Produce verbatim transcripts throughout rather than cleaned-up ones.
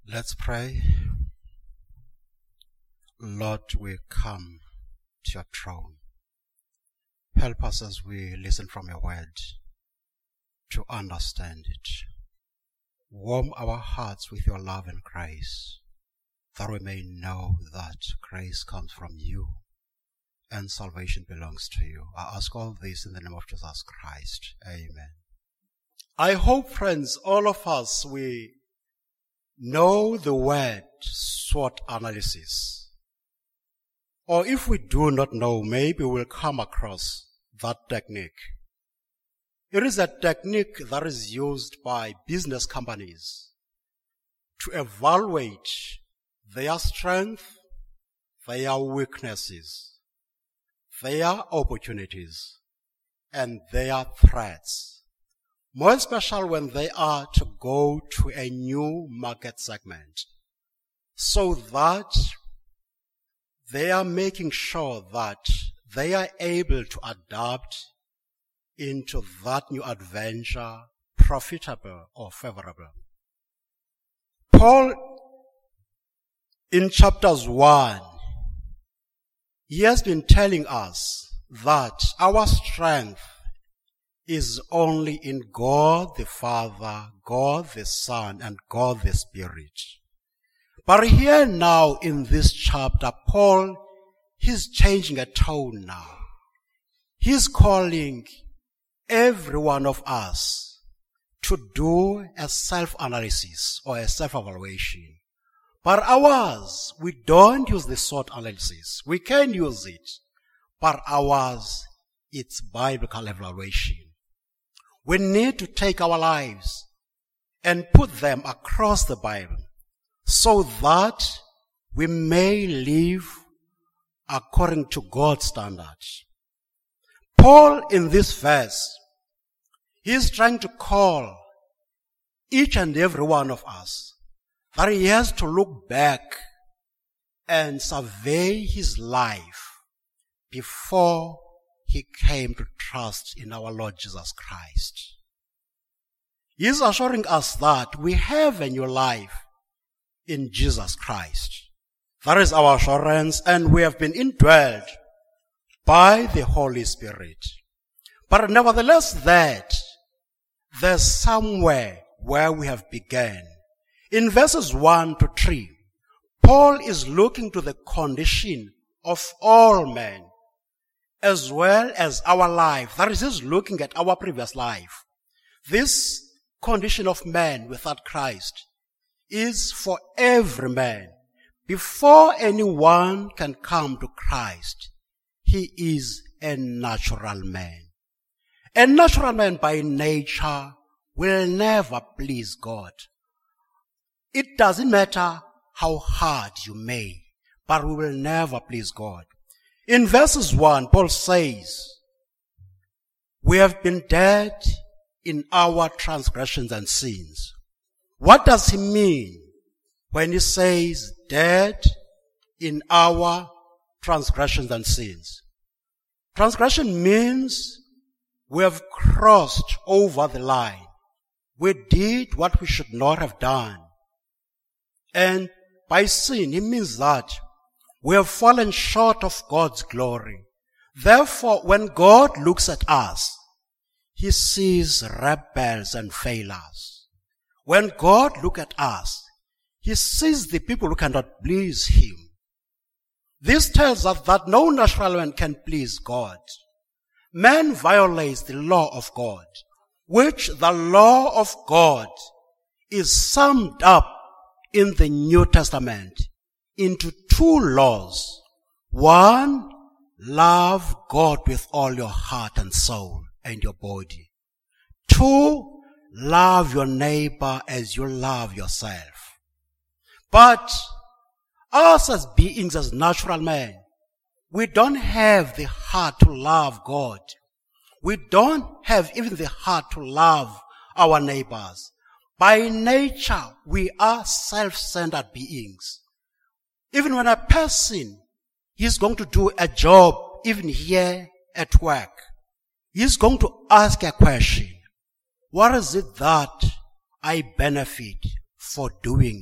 Let's pray. Lord, we come to your throne. Help us as we listen from your word to understand it. Warm our hearts with your love and grace, that we may know that grace comes from you and salvation belongs to you. I ask all this in the name of Jesus Christ. Amen. I hope, friends, all of us, we know the word SWOT analysis. Or if we do not know, maybe we'll come across that technique. It is a technique that is used by business companies to evaluate their strength, their weaknesses, their opportunities, and their threats. More especially when they are to go to a new market segment, so that they are making sure that they are able to adapt into that new adventure, profitable or favorable. Paul, in chapters one, he has been telling us that our strength is only in God the Father, God the Son, and God the Spirit. But here now in this chapter, Paul, he's changing a tone now. He's calling every one of us to do a self-analysis or a self-evaluation. But ours, we don't use the SWOT analysis. We can use it, but ours, it's biblical evaluation. We need to take our lives and put them across the Bible so that we may live according to God's standards. Paul, in this verse, he is trying to call each and every one of us that he has to look back and survey his life before he came to trust in our Lord Jesus Christ. He is assuring us that we have a new life in Jesus Christ. That is our assurance, and we have been indwelled by the Holy Spirit. But nevertheless that, there's somewhere where we have begun. In verses one to three, Paul is looking to the condition of all men, as well as our life. That is, he's looking at our previous life. This condition of man without Christ is for every man. Before anyone can come to Christ, he is a natural man. A natural man by nature will never please God. It doesn't matter how hard you may, but we will never please God. In verses one, Paul says, we have been dead in our transgressions and sins. What does he mean when he says dead in our transgressions and sins? Transgression means we have crossed over the line. We did what we should not have done. And by sin, it means that we have fallen short of God's glory. Therefore, when God looks at us, he sees rebels and failures. When God looks at us, he sees the people who cannot please him. This tells us that no natural man can please God. Man violates the law of God, which the law of God is summed up in the New Testament into two laws. One, love God with all your heart and soul and your body. Two, love your neighbor as you love yourself. But us as beings, as natural men, we don't have the heart to love God. We don't have even the heart to love our neighbors. By nature, we are self-centered beings. Even when a person is going to do a job, even here at work, he's going to ask a question. What is it that I benefit for doing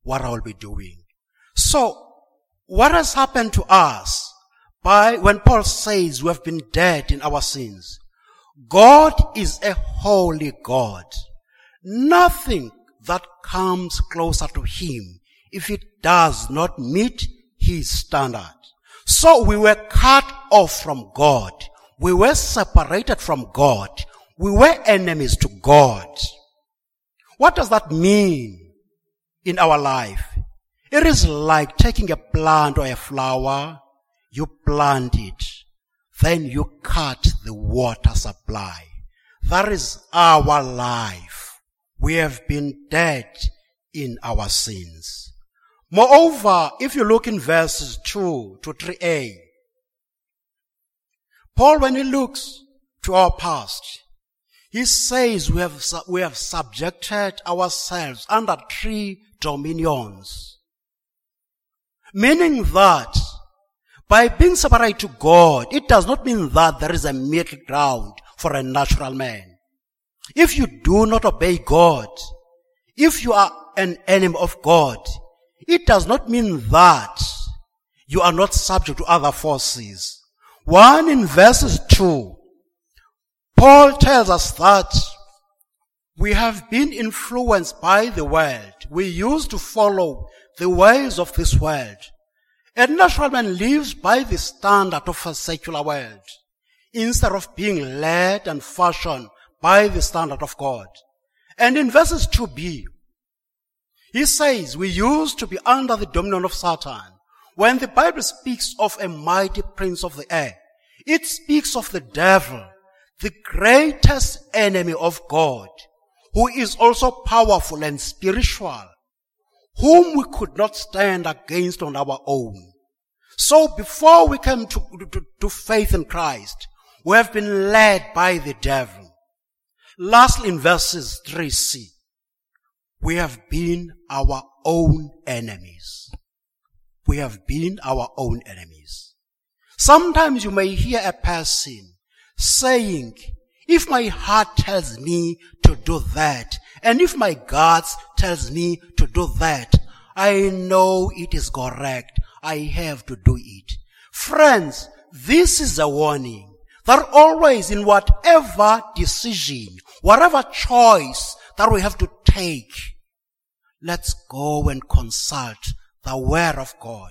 what I will be doing. So, what has happened to us by when Paul says we have been dead in our sins? God is a holy God. Nothing that comes closer to him if it does not meet his standard. So we were cut off from God. We were separated from God. We were enemies to God. What does that mean in our life? It is like taking a plant or a flower, you plant it, then you cut the water supply. That is our life. We have been dead in our sins. Moreover, if you look in verses two to three a, Paul, when he looks to our past, he says we have, we have subjected ourselves under three dominions. Meaning that by being separated to God, it does not mean that there is a middle ground for a natural man. If you do not obey God, if you are an enemy of God, it does not mean that you are not subject to other forces. One, in verses two, Paul tells us that we have been influenced by the world. We used to follow the ways of this world. A natural man lives by the standard of a secular world instead of being led and fashioned by the standard of God. And in verses two b, he says we used to be under the dominion of Satan. When the Bible speaks of a mighty prince of the air, it speaks of the devil, the greatest enemy of God, who is also powerful and spiritual, whom we could not stand against on our own. So before we came to, to, to faith in Christ, we have been led by the devil. Lastly, in verses three c, we have been our own enemies. We have been our own enemies. Sometimes you may hear a person saying, if my heart tells me to do that, and if my guts tells me to do that, I know it is correct. I have to do it. Friends, this is a warning that always in whatever decision, whatever choice that we have to take, let's go and consult the word of God.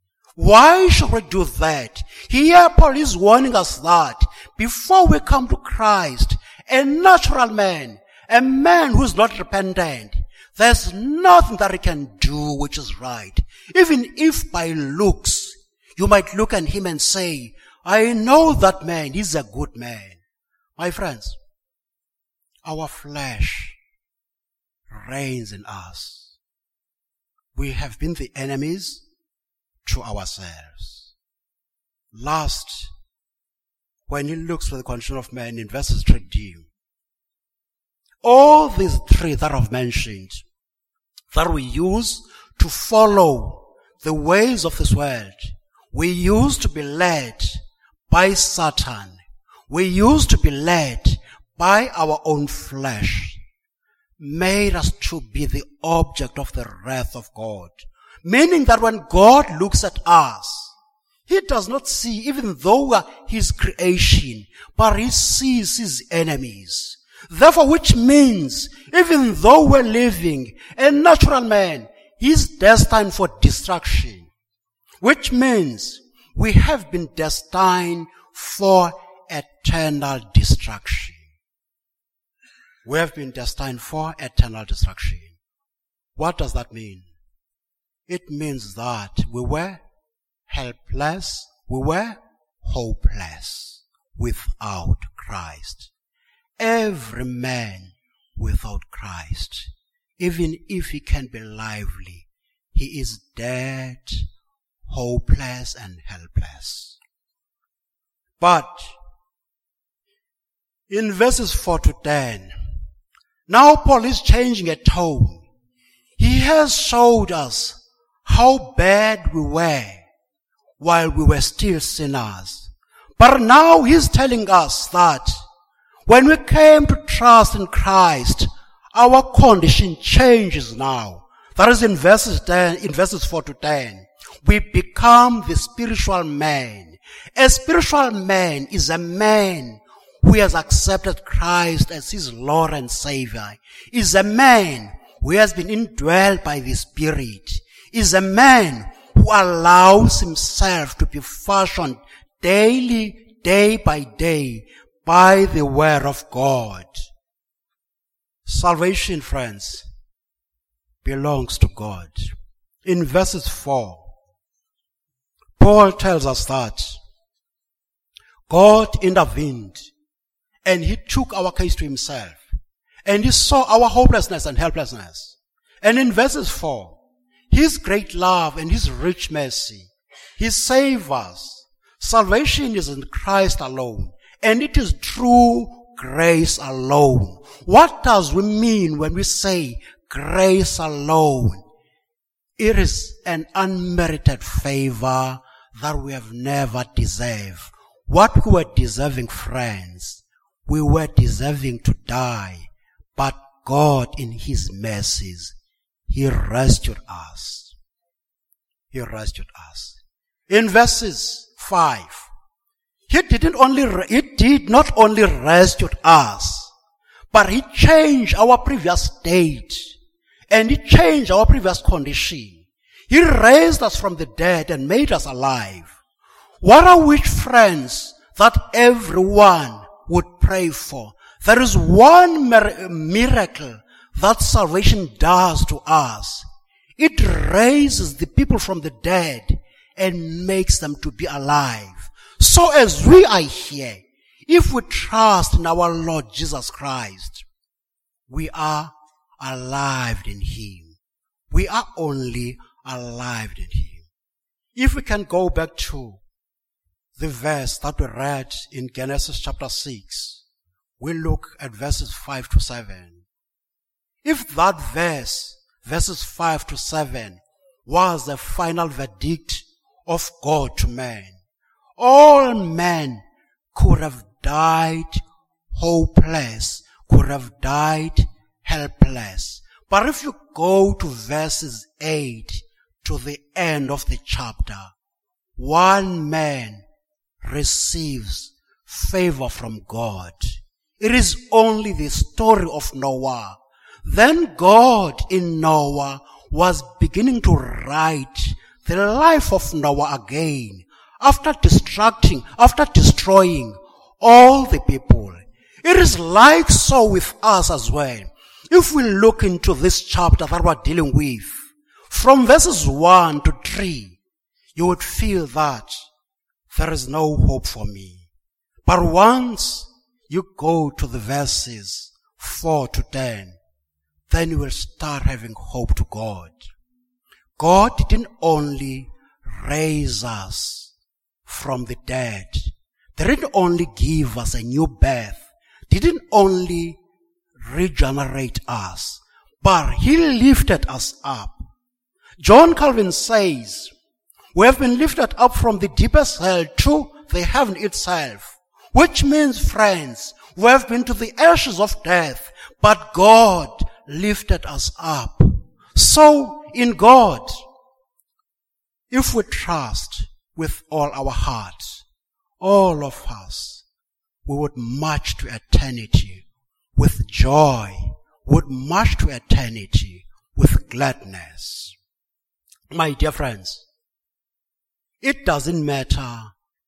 Why should we do that? Here Paul is warning us that before we come to Christ, a natural man, a man who is not repentant, there's nothing that he can do which is right. Even if by looks, you might look at him and say, I know that man, he's a good man. My friends, our flesh reigns in us. We have been the enemies to ourselves. Last, when he looks for the condition of man in verses three d, all these three that I've mentioned, that we use to follow the ways of this world, we used to be led by Satan. We used to be led by our own flesh, made us to be the object of the wrath of God. Meaning that when God looks at us, he does not see, even though we are his creation, but he sees his enemies. Therefore, which means, even though we're living a natural man, he's destined for destruction. Which means we have been destined for eternal destruction. We have been destined for eternal destruction. What does that mean? It means that we were helpless, we were hopeless without Christ. Every man without Christ, even if he can be lively, he is dead, hopeless, and helpless. But in verses four to ten, now Paul is changing a tone. He has showed us how bad we were while we were still sinners. But now he's telling us that when we came to trust in Christ, our condition changes now. That is in verses ten, in verses four to ten. We become the spiritual man. A spiritual man is a man who has accepted Christ as his Lord and Savior. Is a man who has been indwelt by the Spirit. Is a man who allows himself to be fashioned daily, day by day, by the word of God. Salvation, friends, belongs to God. In verses four, Paul tells us that God intervened and he took our case to himself and he saw our hopelessness and helplessness. And in verses four, his great love and his rich mercy, he saved us. Salvation is in Christ alone, and it is through grace alone. What does we mean when we say grace alone? It is an unmerited favor that we have never deserved. What we were deserving, friends, we were deserving to die, but God in his mercies, he rescued us. He rescued us. In verses five, he didn't only, he did not only rescue us, but he changed our previous state and he changed our previous condition. He raised us from the dead and made us alive. What are which friends that everyone would pray for? There is one mir- miracle that salvation does to us. It raises the people from the dead and makes them to be alive. So as we are here, if we trust in our Lord Jesus Christ, we are alive in him. We are only alive in him. If we can go back to the verse that we read in Genesis chapter six, we look at verses five to seven. If that verse, verses five to seven, was the final verdict of God to man, all men could have died hopeless, could have died helpless. But if you go to verses eight to the end of the chapter, one man receives favor from God. It is only the story of Noah. Then God in Noah was beginning to write the life of Noah again after distracting, after destroying all the people. It is like so with us as well. If we look into this chapter that we're dealing with, from verses one to three, you would feel that there is no hope for me. But once you go to the verses four to ten, then you will start having hope to God. God didn't only raise us from the dead, didn't only give us a new birth, didn't only regenerate us, but he lifted us up. John Calvin says, we have been lifted up from the deepest hell to the heaven itself, which means, friends, we have been to the ashes of death, but God lifted us up. So, in God, if we trust with all our hearts, all of us, we would march to eternity with joy, would march to eternity with gladness. My dear friends, it doesn't matter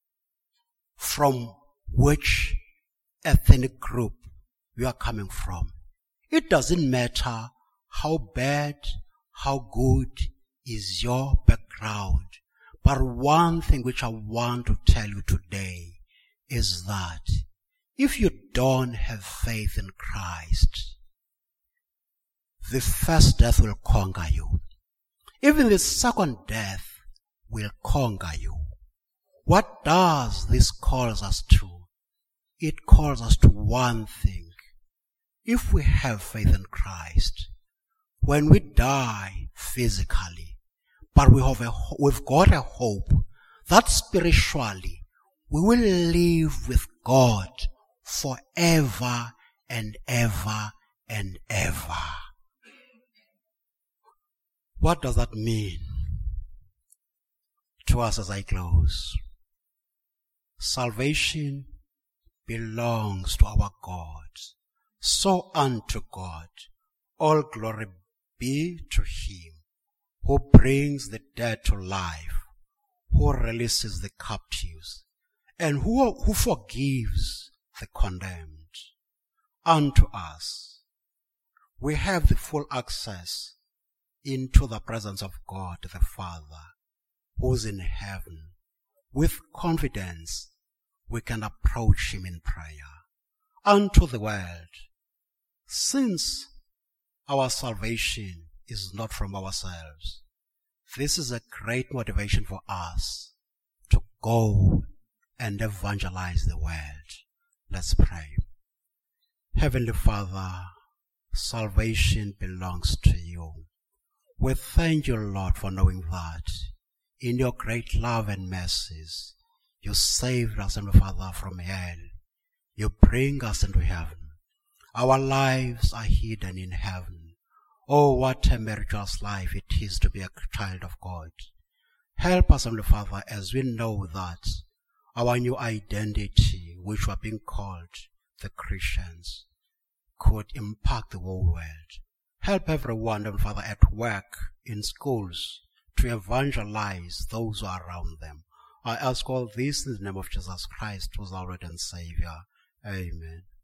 from which ethnic group you are coming from. It doesn't matter how bad, how good is your background. But one thing which I want to tell you today is that if you don't have faith in Christ, the first death will conquer you. Even the second death will conquer you. What does this calls us to? It calls us to one thing. If we have faith in Christ, when we die physically, but we have a, we've got a hope that spiritually we will live with God forever and ever and ever. What does that mean to us as I close? Salvation belongs to our God. So unto God all glory be to Him, who brings the dead to life, who releases the captives, and who, who forgives the condemned. Unto us, we have the full access into the presence of God the Father, who is in heaven. With confidence, we can approach Him in prayer. Unto the world, since our salvation is not from ourselves, this is a great motivation for us to go and evangelize the world. Let's pray. Heavenly Father, salvation belongs to You. We thank You, Lord, for knowing that in Your great love and mercies, You saved us, Heavenly Father, from hell. You bring us into heaven. Our lives are hidden in heaven. Oh, what a miraculous life it is to be a child of God. Help us, Heavenly Father, as we know that our new identity, which we are being called the Christians, could impact the whole world. Help everyone, Heavenly Father, at work, in schools, to evangelize those who are around them. I ask all this in the name of Jesus Christ, who is our Lord and Savior. Amen.